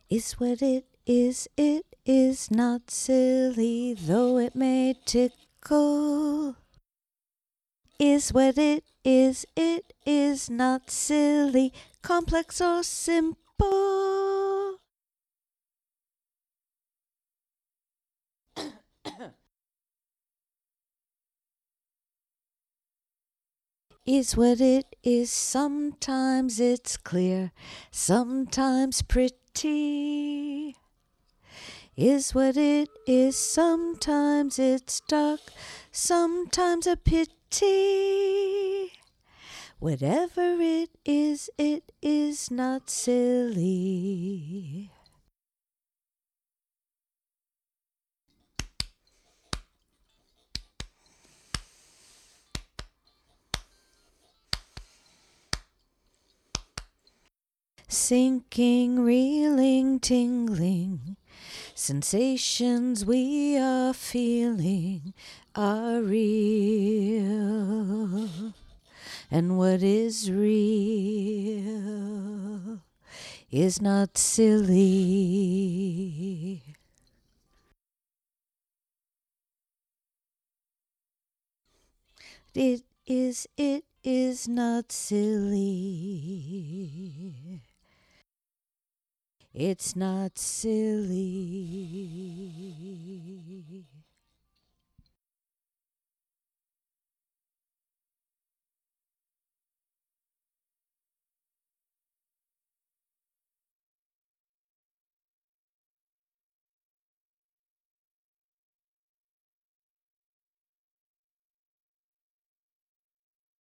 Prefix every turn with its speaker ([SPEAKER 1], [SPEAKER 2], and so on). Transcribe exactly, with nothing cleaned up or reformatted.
[SPEAKER 1] Is what it is, it is not silly, though it may tickle. Is what it is, it is not silly, complex or simple. Is what it is, sometimes it's clear, sometimes pretty. Is what it is, sometimes it's dark, sometimes a pity. Whatever it is, it is not silly. Sinking, reeling, tingling, sensations we are feeling are real. And what is real is not silly. It is, it is not silly. It's not silly.